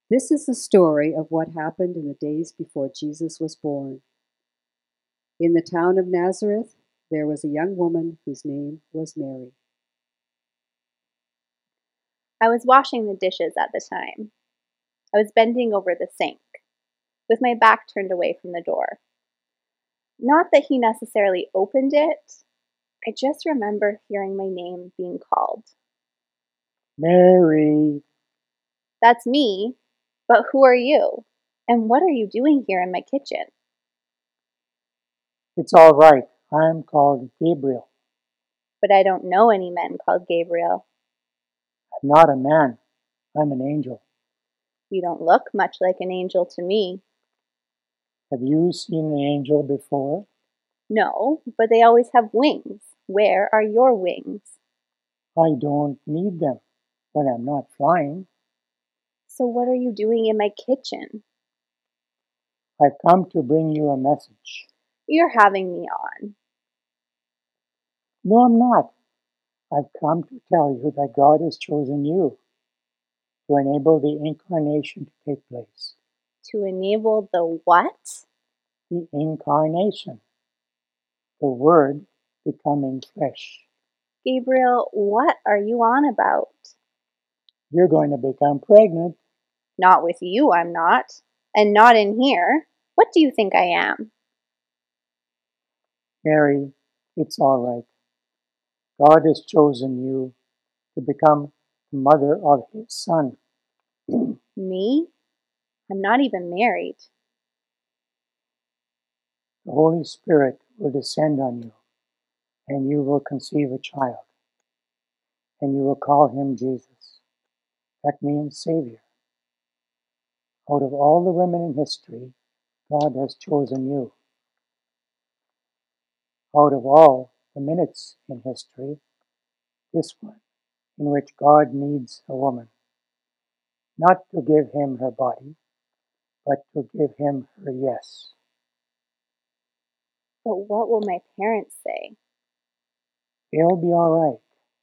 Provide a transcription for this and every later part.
This is the story of what happened in the days before Jesus was born. In the town of Nazareth, there was a young woman whose name was Mary. I was washing the dishes at the time. I was bending over the sink, with my back turned away from the door. Not that he necessarily opened it, I just remember hearing my name being called. Mary, That's me, but who are you? And what are you doing here in my kitchen? it's all right. I'm called Gabriel. But I don't know any men called Gabriel. I'm not a man. I'm an angel. You don't look much like an angel to me. Have you seen an angel before? No, but they always have wings. Where are your wings? I don't need them when I'm not flying. So what are you doing in my kitchen? I've come to bring you a message. You're having me on. No, I'm not. I've come to tell you that God has chosen you to enable the incarnation to take place. To enable the what? The incarnation. The Word becoming flesh. Gabriel, what are you on about? You're going to become pregnant. Not with you, I'm not. And not in here. What do you think I am? Mary, it's all right. God has chosen you to become the mother of His Son. Me? I'm not even married. The Holy Spirit will descend on you, and you will conceive a child, and you will call him Jesus. That means Savior. Out of all the women in history, God has chosen you. Out of all the minutes in history, this one, in which God needs a woman, not to give him her body, but to give him her yes. But what will my parents say? They'll be all right.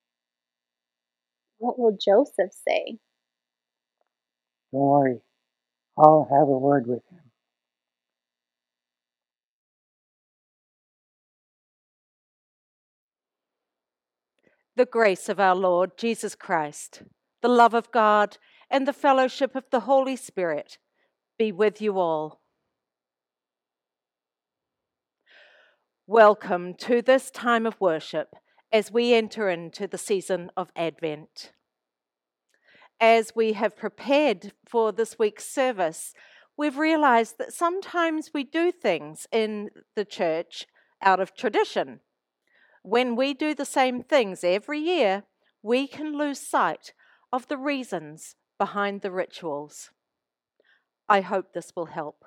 What will Joseph say? Don't worry. I'll have a word with him. The grace of our Lord Jesus Christ, the love of God, and the fellowship of the Holy Spirit be with you all. Welcome to this time of worship as we enter into the season of Advent. As we have prepared for this week's service, we've realized that sometimes we do things in the church out of tradition. When we do the same things every year, we can lose sight of the reasons behind the rituals. I hope this will help.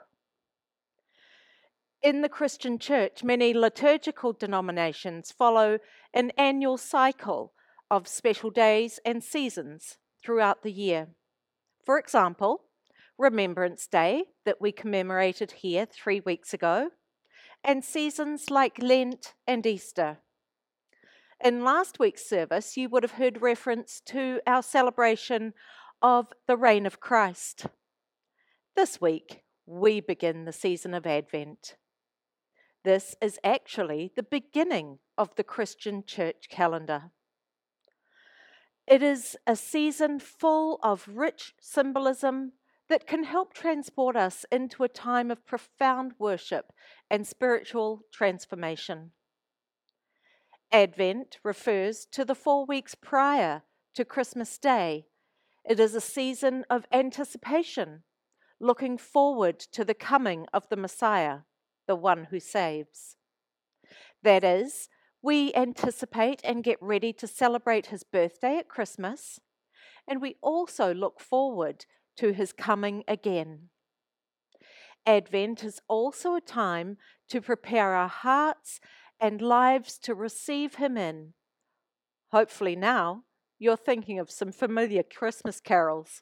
In the Christian church, many liturgical denominations follow an annual cycle of special days and seasons throughout the year. For example, Remembrance Day that we commemorated here 3 weeks ago, and seasons like Lent and Easter. In last week's service, you would have heard reference to our celebration of the reign of Christ. This week, we begin the season of Advent. This is actually the beginning of the Christian church calendar. It is a season full of rich symbolism that can help transport us into a time of profound worship and spiritual transformation. Advent refers to the 4 weeks prior to Christmas Day. It is a season of anticipation, looking forward to the coming of the Messiah, the one who saves. That is, we anticipate and get ready to celebrate his birthday at Christmas, and we also look forward to his coming again. Advent is also a time to prepare our hearts and lives to receive him in. Hopefully now you're thinking of some familiar Christmas carols.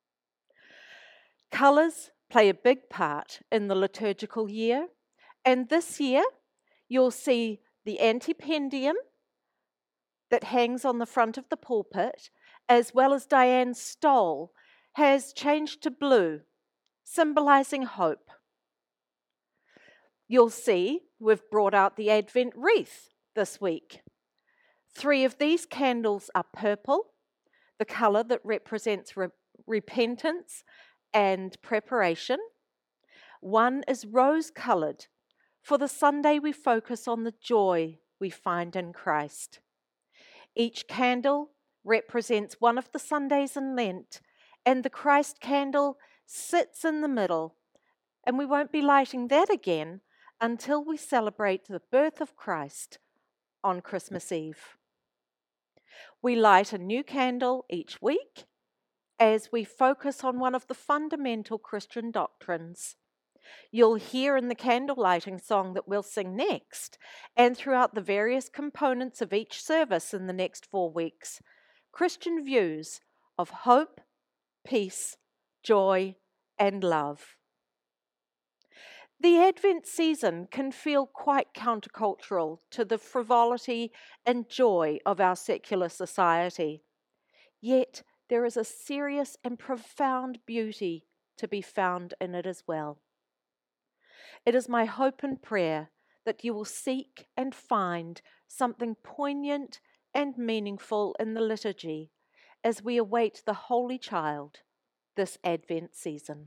Colours play a big part in the liturgical year, and this year you'll see the antipendium that hangs on the front of the pulpit, as well as Diane's stole, has changed to blue, symbolizing hope. You'll see we've brought out the Advent wreath this week. 3 of these candles are purple, the colour that represents repentance and preparation. 1 is rose-coloured. For the Sunday, we focus on the joy we find in Christ. Each candle represents one of the Sundays in Lent, and the Christ candle sits in the middle, and we won't be lighting that again until we celebrate the birth of Christ on Christmas Eve. We light a new candle each week as we focus on one of the fundamental Christian doctrines. You'll hear in the candle lighting song that we'll sing next, and throughout the various components of each service in the next 4 weeks, Christian views of hope, peace, joy, and love. The Advent season can feel quite countercultural to the frivolity and joy of our secular society. Yet there is a serious and profound beauty to be found in it as well. It is my hope and prayer that you will seek and find something poignant and meaningful in the liturgy as we await the Holy Child this Advent season.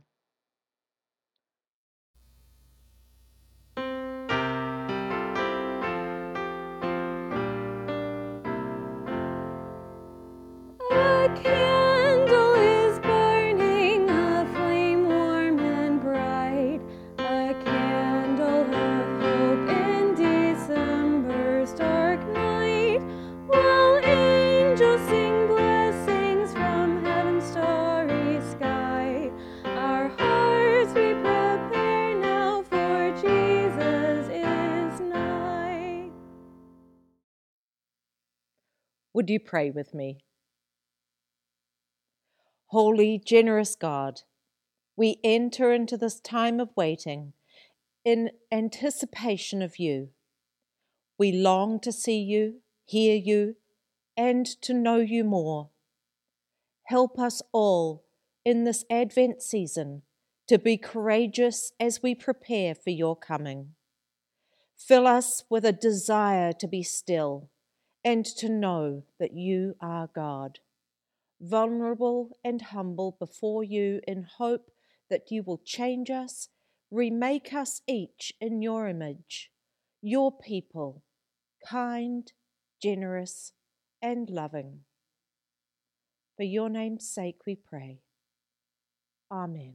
A candle is burning, a flame warm and bright, a candle of hope in December's dark night, while angels sing blessings from heaven's starry sky. Our hearts we prepare now, for Jesus is nigh. Would you pray with me? Holy, generous God, we enter into this time of waiting in anticipation of you. We long to see you, hear you, and to know you more. Help us all in this Advent season to be courageous as we prepare for your coming. Fill us with a desire to be still and to know that you are God. Vulnerable and humble before you in hope that you will change us, remake us each in your image, your people, kind, generous, and loving. For your name's sake we pray. Amen.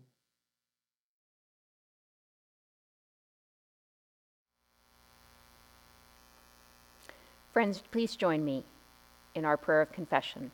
Friends, please join me in our prayer of confession.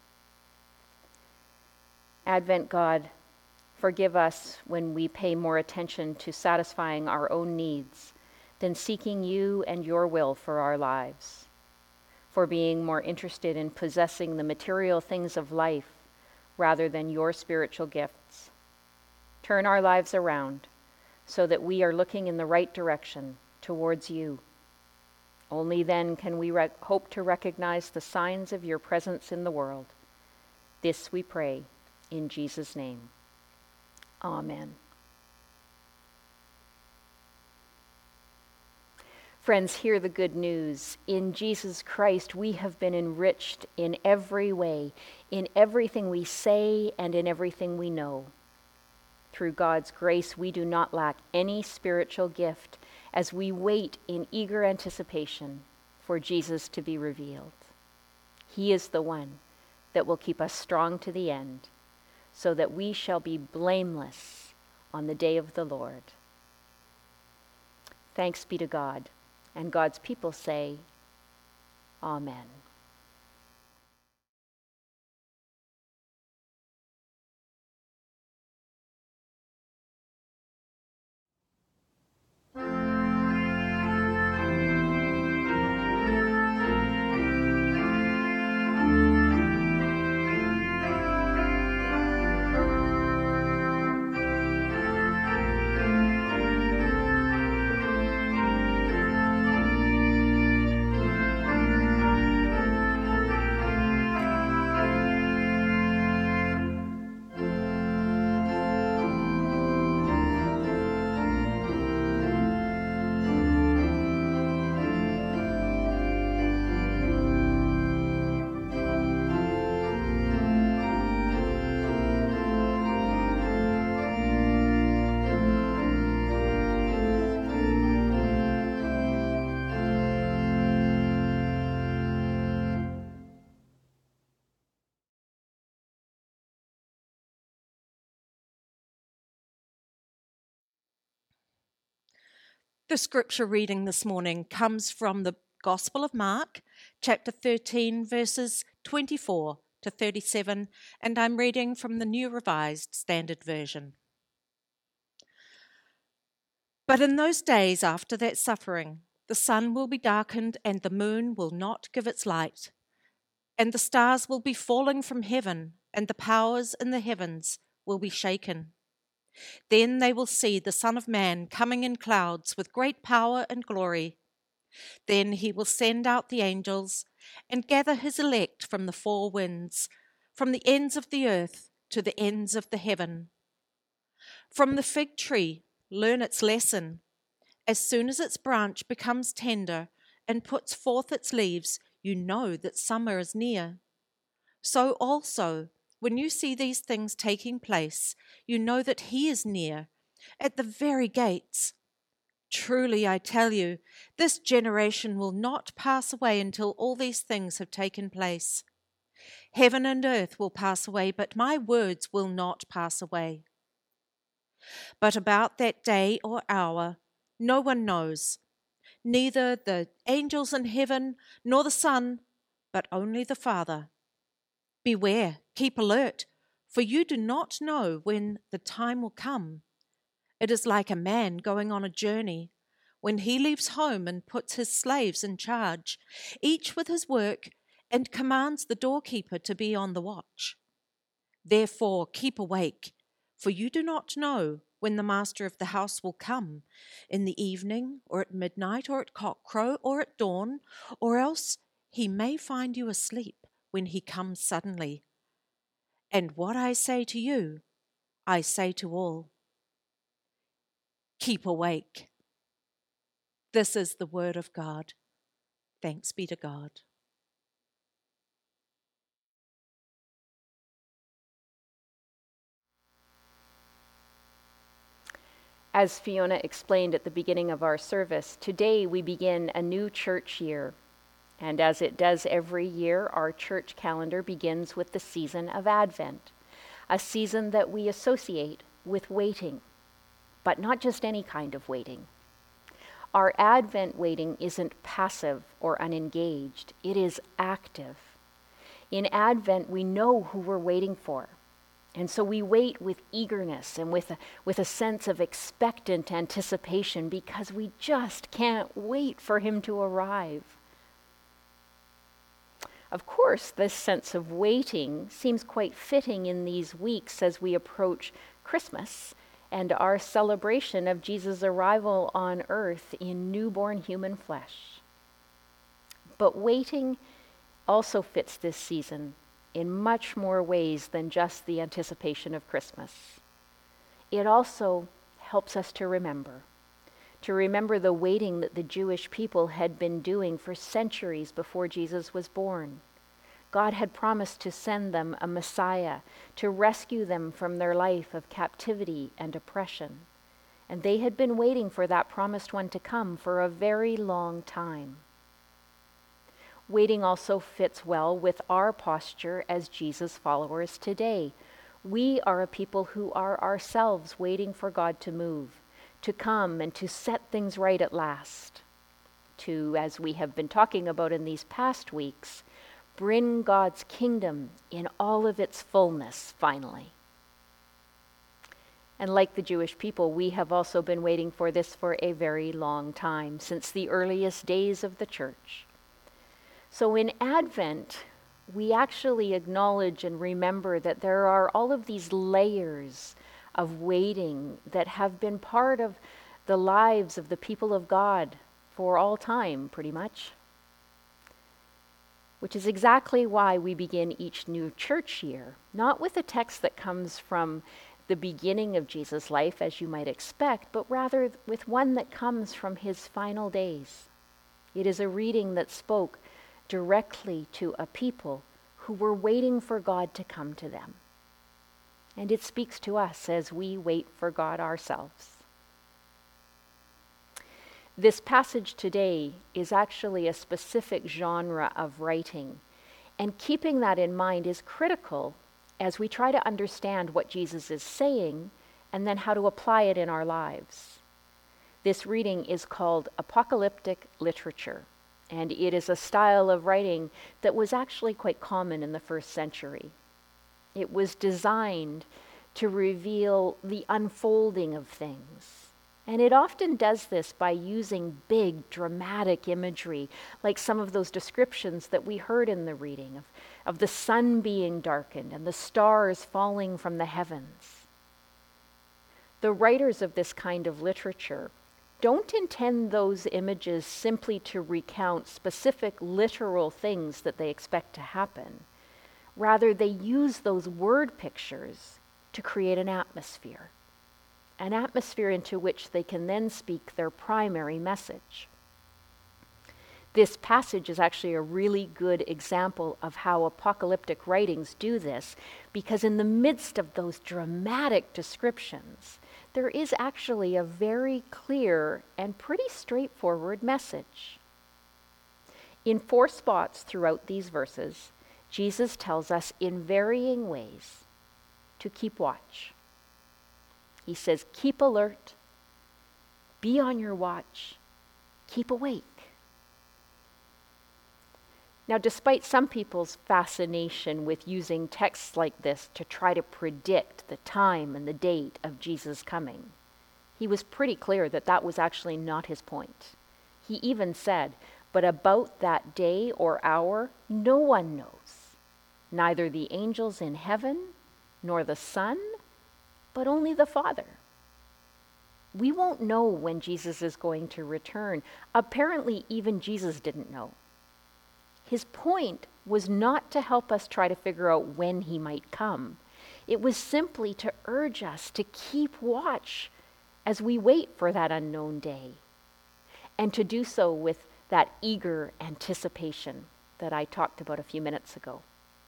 Advent God, forgive us when we pay more attention to satisfying our own needs than seeking you and your will for our lives, for being more interested in possessing the material things of life rather than your spiritual gifts. Turn our lives around so that we are looking in the right direction towards you. Only then can we hope to recognize the signs of your presence in the world. This we pray in Jesus' name. Amen. Friends, hear the good news. In Jesus Christ, we have been enriched in every way, in everything we say and in everything we know. Through God's grace, we do not lack any spiritual gift as we wait in eager anticipation for Jesus to be revealed. He is the one that will keep us strong to the end, so that we shall be blameless on the day of the Lord. Thanks be to God, and God's people say, Amen. The scripture reading this morning comes from the Gospel of Mark, chapter 13, verses 24 to 37, and I'm reading from the New Revised Standard Version. But in those days after that suffering, the sun will be darkened and the moon will not give its light, and the stars will be falling from heaven, and the powers in the heavens will be shaken. Then they will see the Son of Man coming in clouds with great power and glory. Then he will send out the angels and gather his elect from the four winds, from the ends of the earth to the ends of the heaven. From the fig tree, learn its lesson. As soon as its branch becomes tender and puts forth its leaves, you know that summer is near. So also, when you see these things taking place, you know that he is near, at the very gates. Truly, I tell you, this generation will not pass away until all these things have taken place. Heaven and earth will pass away, but my words will not pass away. But about that day or hour, no one knows, neither the angels in heaven nor the Son, but only the Father. Beware, keep alert, for you do not know when the time will come. It is like a man going on a journey, when he leaves home and puts his slaves in charge, each with his work, and commands the doorkeeper to be on the watch. Therefore keep awake, for you do not know when the master of the house will come, in the evening, or at midnight, or at cockcrow, or at dawn, or else he may find you asleep when he comes suddenly. And what I say to you, I say to all. Keep awake. This is the word of God. Thanks be to God. As Fiona explained at the beginning of our service, today we begin a new church year. And as it does every year, our church calendar begins with the season of Advent, a season that we associate with waiting, but not just any kind of waiting. Our Advent waiting isn't passive or unengaged, it is active. In Advent, we know who we're waiting for. And so we wait with eagerness and with a sense of expectant anticipation because we just can't wait for him to arrive. Of course, this sense of waiting seems quite fitting in these weeks as we approach Christmas and our celebration of Jesus' arrival on earth in newborn human flesh. But waiting also fits this season in much more ways than just the anticipation of Christmas. It also helps us to remember the waiting that the Jewish people had been doing for centuries before Jesus was born. God had promised to send them a Messiah to rescue them from their life of captivity and oppression. And they had been waiting for that promised one to come for a very long time. Waiting also fits well with our posture as Jesus followers today. We are a people who are ourselves waiting for God to move, to come and to set things right at last. To, as we have been talking about in these past weeks, bring God's kingdom in all of its fullness finally. And like the Jewish people, we have also been waiting for this for a very long time, since the earliest days of the church. So in Advent, we actually acknowledge and remember that there are all of these layers of waiting that have been part of the lives of the people of God for all time, pretty much. Which is exactly why we begin each new church year, not with a text that comes from the beginning of Jesus' life, as you might expect, but rather with one that comes from his final days. It is a reading that spoke directly to a people who were waiting for God to come to them. And it speaks to us as we wait for God ourselves. This passage today is actually a specific genre of writing, and keeping that in mind is critical as we try to understand what Jesus is saying and then how to apply it in our lives. This reading is called apocalyptic literature, and it is a style of writing that was actually quite common in the first century. It was designed to reveal the unfolding of things. And it often does this by using big, dramatic imagery, like some of those descriptions that we heard in the reading of the sun being darkened and the stars falling from the heavens. The writers of this kind of literature don't intend those images simply to recount specific literal things that they expect to happen. Rather, they use those word pictures to create an atmosphere into which they can then speak their primary message. This passage is actually a really good example of how apocalyptic writings do this, because in the midst of those dramatic descriptions, there is actually a very clear and pretty straightforward message. In 4 spots throughout these verses, Jesus tells us in varying ways to keep watch. He says, keep alert, be on your watch, keep awake. Now, despite some people's fascination with using texts like this to try to predict the time and the date of Jesus' coming, he was pretty clear that that was actually not his point. He even said, but about that day or hour, no one knows, neither the angels in heaven, nor the Son, but only the Father. We won't know when Jesus is going to return. Apparently, even Jesus didn't know. His point was not to help us try to figure out when he might come. It was simply to urge us to keep watch as we wait for that unknown day, and to do so with that eager anticipation that I talked about a few minutes ago.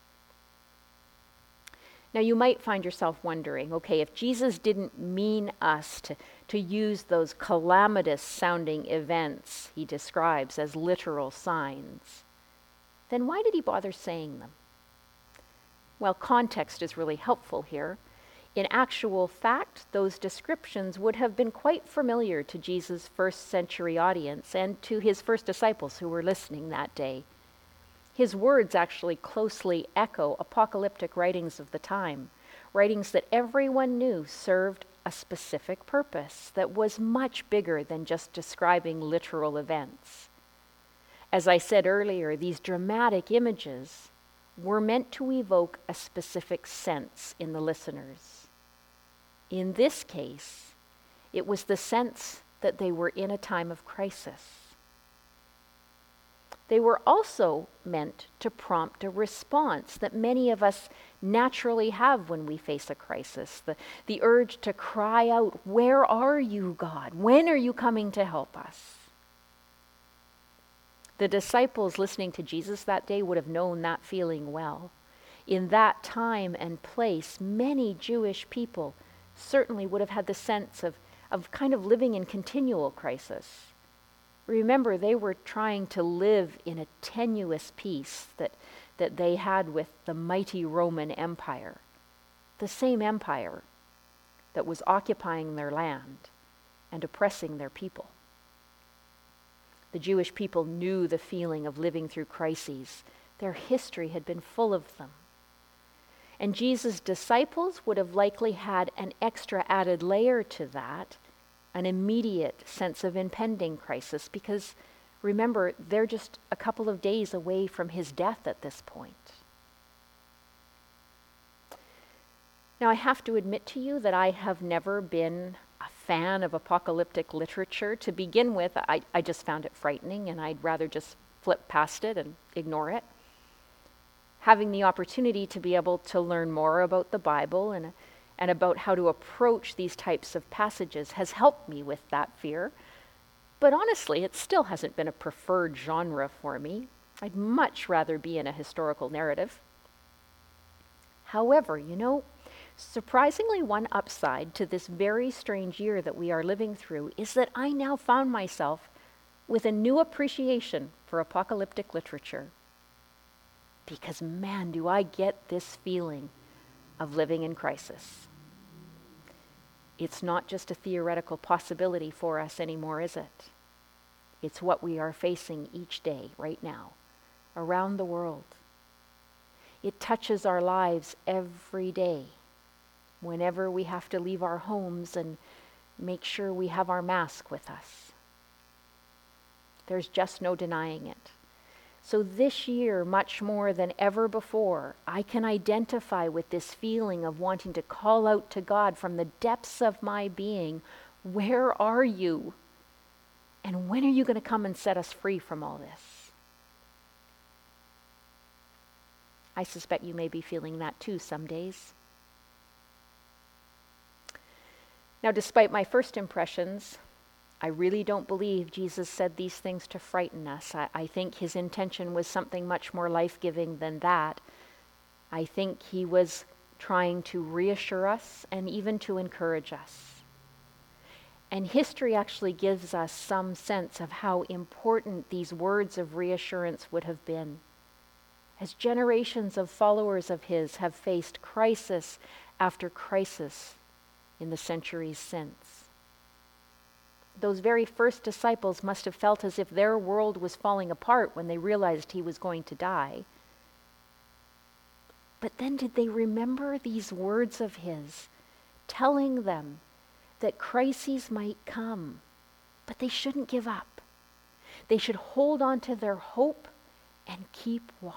Now, you might find yourself wondering, okay, if Jesus didn't mean us to use those calamitous sounding events he describes as literal signs, then why did he bother saying them? Well, context is really helpful here. In actual fact, those descriptions would have been quite familiar to Jesus' first century audience and to his first disciples who were listening that day. His words actually closely echo apocalyptic writings of the time, writings that everyone knew served a specific purpose that was much bigger than just describing literal events. As I said earlier, these dramatic images were meant to evoke a specific sense in the listeners. In this case, it was the sense that they were in a time of crisis. They were also meant to prompt a response that many of us naturally have when we face a crisis, the urge to cry out, "Where are you, God? When are you coming to help us?" The disciples listening to Jesus that day would have known that feeling well. In that time and place, many Jewish people certainly would have had the sense of kind of living in continual crisis. Remember, they were trying to live in a tenuous peace that they had with the mighty Roman Empire, the same empire that was occupying their land and oppressing their people. The Jewish people knew the feeling of living through crises. Their history had been full of them. And Jesus' disciples would have likely had an extra added layer to that, an immediate sense of impending crisis, because remember, they're just a couple of days away from his death at this point. Now, I have to admit to you that I have never been a fan of apocalyptic literature. To begin with, I just found it frightening, and I'd rather just flip past it and ignore it. Having the opportunity to be able to learn more about the Bible and about how to approach these types of passages has helped me with that fear. But honestly, it still hasn't been a preferred genre for me. I'd much rather be in a historical narrative. However, surprisingly, one upside to this very strange year that we are living through is that I now found myself with a new appreciation for apocalyptic literature. Because man, do I get this feeling of living in crisis. It's not just a theoretical possibility for us anymore, is it? It's what we are facing each day, right now, around the world. It touches our lives every day, whenever we have to leave our homes and make sure we have our mask with us. There's just no denying it. So this year, much more than ever before, I can identify with this feeling of wanting to call out to God from the depths of my being, where are you? And when are you going to come and set us free from all this? I suspect you may be feeling that too some days. Now, despite my first impressions, I really don't believe Jesus said these things to frighten us. I think his intention was something much more life-giving than that. I think he was trying to reassure us and even to encourage us. And history actually gives us some sense of how important these words of reassurance would have been, as generations of followers of his have faced crisis after crisis in the centuries since. Those very first disciples must have felt as if their world was falling apart when they realized he was going to die. But then did they remember these words of his, telling them that crises might come, but they shouldn't give up. They should hold on to their hope and keep watch.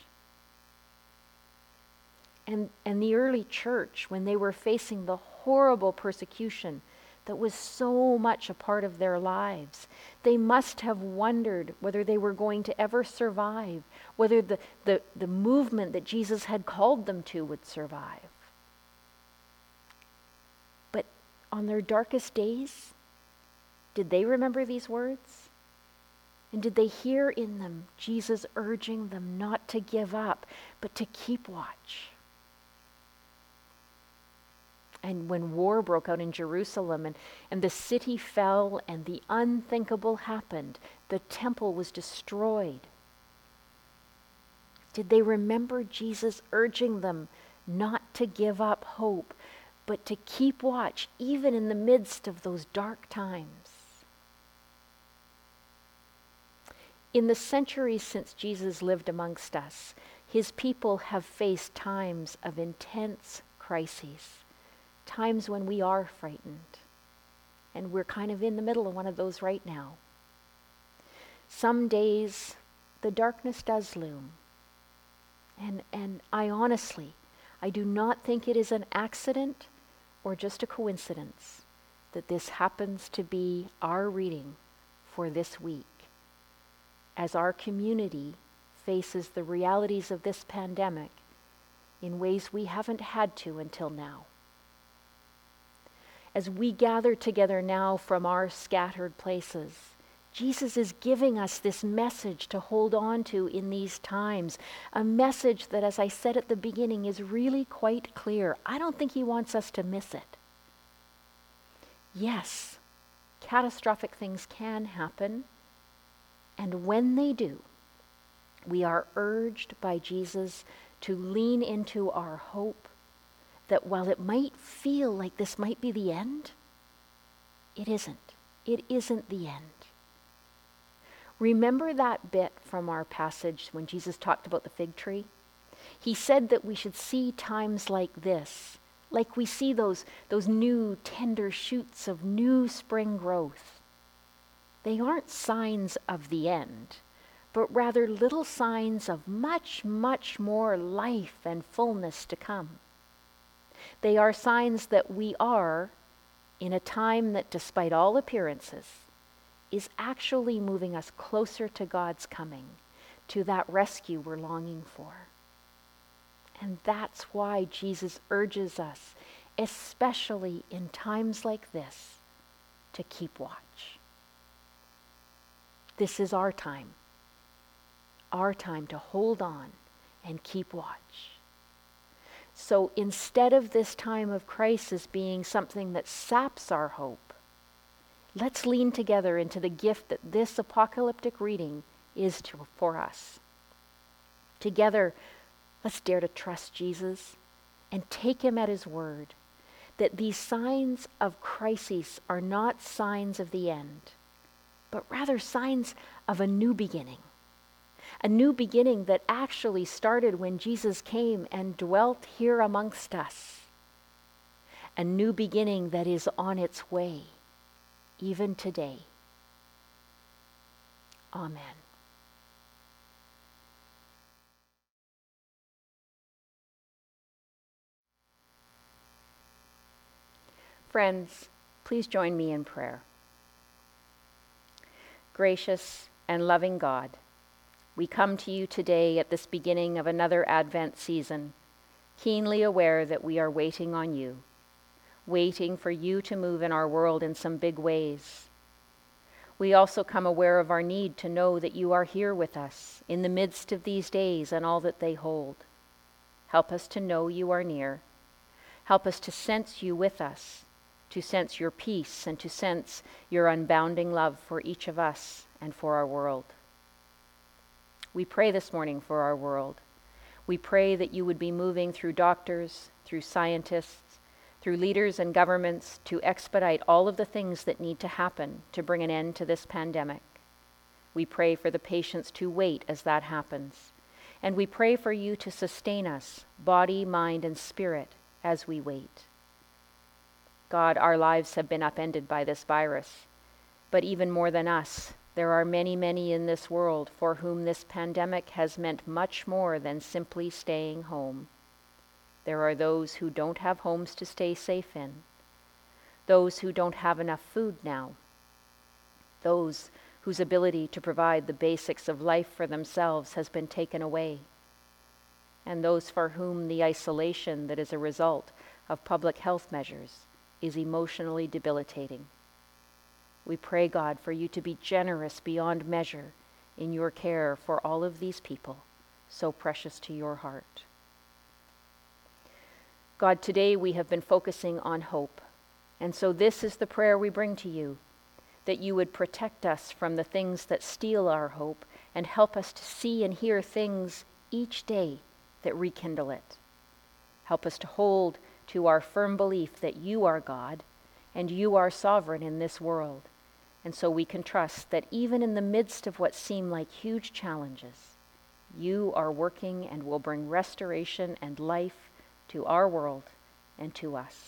And the early church, when they were facing the horrible persecution that was so much a part of their lives, they must have wondered whether they were going to ever survive, whether the movement that Jesus had called them to would survive. But on their darkest days, did they remember these words? And did they hear in them Jesus urging them not to give up, but to keep watch? And when war broke out in Jerusalem and the city fell and the unthinkable happened, the temple was destroyed. Did they remember Jesus urging them not to give up hope, but to keep watch even in the midst of those dark times? In the centuries since Jesus lived amongst us, his people have faced times of intense crises. Times when we are frightened, and we're kind of in the middle of one of those right now. Some days the darkness does loom, and I do not think it is an accident or just a coincidence that this happens to be our reading for this week, as our community faces the realities of this pandemic in ways we haven't had to until now. As we gather together now from our scattered places, Jesus is giving us this message to hold on to in these times, a message that, as I said at the beginning, is really quite clear. I don't think he wants us to miss it. Yes, catastrophic things can happen, and when they do, we are urged by Jesus to lean into our hope that while it might feel like this might be the end, it isn't. It isn't the end. Remember that bit from our passage when Jesus talked about the fig tree? He said that we should see times like this, like we see those new tender shoots of new spring growth. They aren't signs of the end, but rather little signs of much, much more life and fullness to come. They are signs that we are, in a time that, despite all appearances, is actually moving us closer to God's coming, to that rescue we're longing for. And that's why Jesus urges us, especially in times like this, to keep watch. This is our time to hold on and keep watch. So instead of this time of crisis being something that saps our hope, let's lean together into the gift that this apocalyptic reading is for us. Together, let's dare to trust Jesus and take him at his word, that these signs of crises are not signs of the end, but rather signs of a new beginning. A new beginning that actually started when Jesus came and dwelt here amongst us. A new beginning that is on its way, even today. Amen. Friends, please join me in prayer. Gracious and loving God, we come to you today at this beginning of another Advent season, keenly aware that we are waiting on you, waiting for you to move in our world in some big ways. We also come aware of our need to know that you are here with us in the midst of these days and all that they hold. Help us to know you are near. Help us to sense you with us, to sense your peace and to sense your unbounding love for each of us and for our world. We pray this morning for our world. We pray that you would be moving through doctors, through scientists, through leaders and governments to expedite all of the things that need to happen to bring an end to this pandemic. We pray for the patience to wait as that happens. And we pray for you to sustain us, body, mind, and spirit, as we wait. God, our lives have been upended by this virus, but even more than us, there are many, many in this world for whom this pandemic has meant much more than simply staying home. There are those who don't have homes to stay safe in, those who don't have enough food now, those whose ability to provide the basics of life for themselves has been taken away, and those for whom the isolation that is a result of public health measures is emotionally debilitating. We pray, God, for you to be generous beyond measure in your care for all of these people, so precious to your heart. God, today we have been focusing on hope, and so this is the prayer we bring to you, that you would protect us from the things that steal our hope and help us to see and hear things each day that rekindle it. Help us to hold to our firm belief that you are God and you are sovereign in this world. And so we can trust that even in the midst of what seem like huge challenges, you are working and will bring restoration and life to our world and to us.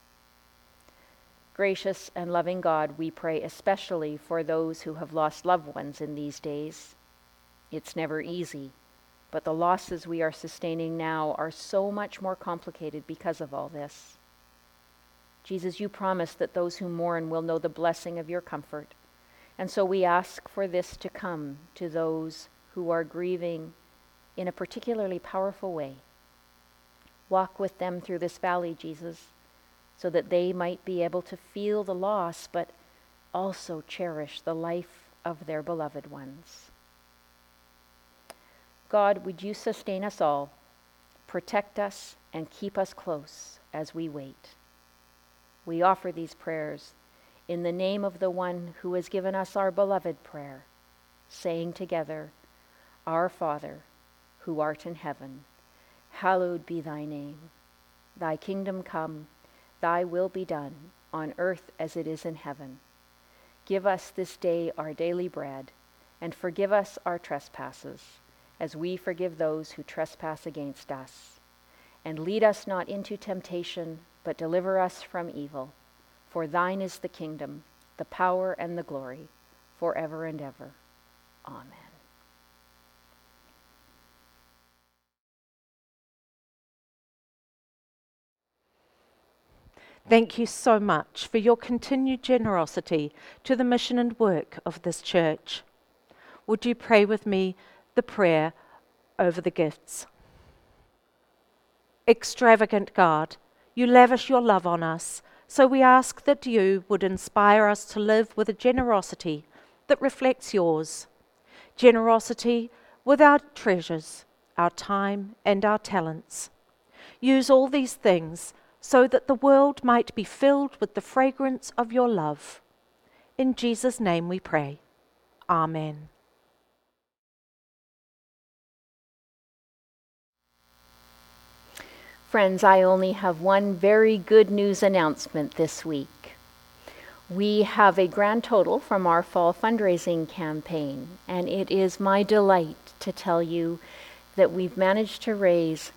Gracious and loving God, we pray especially for those who have lost loved ones in these days. It's never easy, but the losses we are sustaining now are so much more complicated because of all this. Jesus, you promised that those who mourn will know the blessing of your comfort. And so we ask for this to come to those who are grieving in a particularly powerful way. Walk with them through this valley, Jesus, so that they might be able to feel the loss, but also cherish the life of their beloved ones. God, would you sustain us all, protect us, and keep us close as we wait. We offer these prayers in the name of the one who has given us our beloved prayer, saying together, Our Father, who art in heaven, hallowed be thy name. Thy kingdom come, thy will be done, on earth as it is in heaven. Give us this day our daily bread, and forgive us our trespasses, as we forgive those who trespass against us. And lead us not into temptation, but deliver us from evil. For thine is the kingdom, the power, and the glory, forever and ever. Amen. Thank you so much for your continued generosity to the mission and work of this church. Would you pray with me the prayer over the gifts? Extravagant God, you lavish your love on us, so we ask that you would inspire us to live with a generosity that reflects yours. Generosity with our treasures, our time, and our talents. Use all these things so that the world might be filled with the fragrance of your love. In Jesus' name we pray. Amen. Friends, I only have one very good news announcement this week. We have a grand total from our fall fundraising campaign, and it is my delight to tell you that we've managed to raise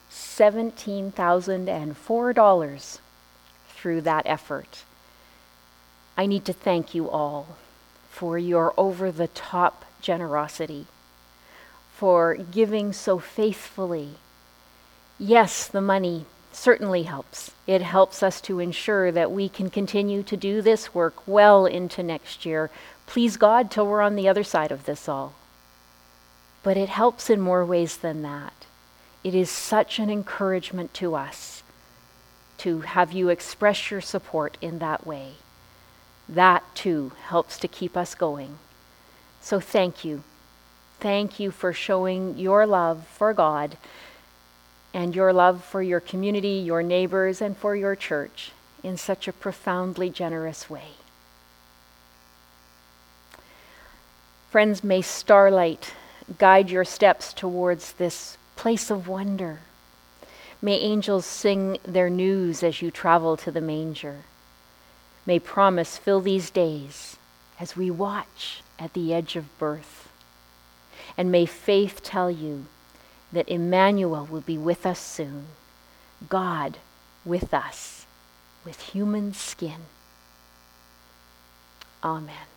$17,004 through that effort. I need to thank you all for your over-the-top generosity, for giving so faithfully. Yes, the money certainly helps. It helps us to ensure that we can continue to do this work well into next year. Please God, till we're on the other side of this all. But it helps in more ways than that. It is such an encouragement to us to have you express your support in that way. That too helps to keep us going. So thank you. Thank you for showing your love for God and your love for your community, your neighbors, and for your church in such a profoundly generous way. Friends, may starlight guide your steps towards this place of wonder. May angels sing their news as you travel to the manger. May promise fill these days as we watch at the edge of birth. And may faith tell you that Emmanuel will be with us soon, God with us, with human skin. Amen.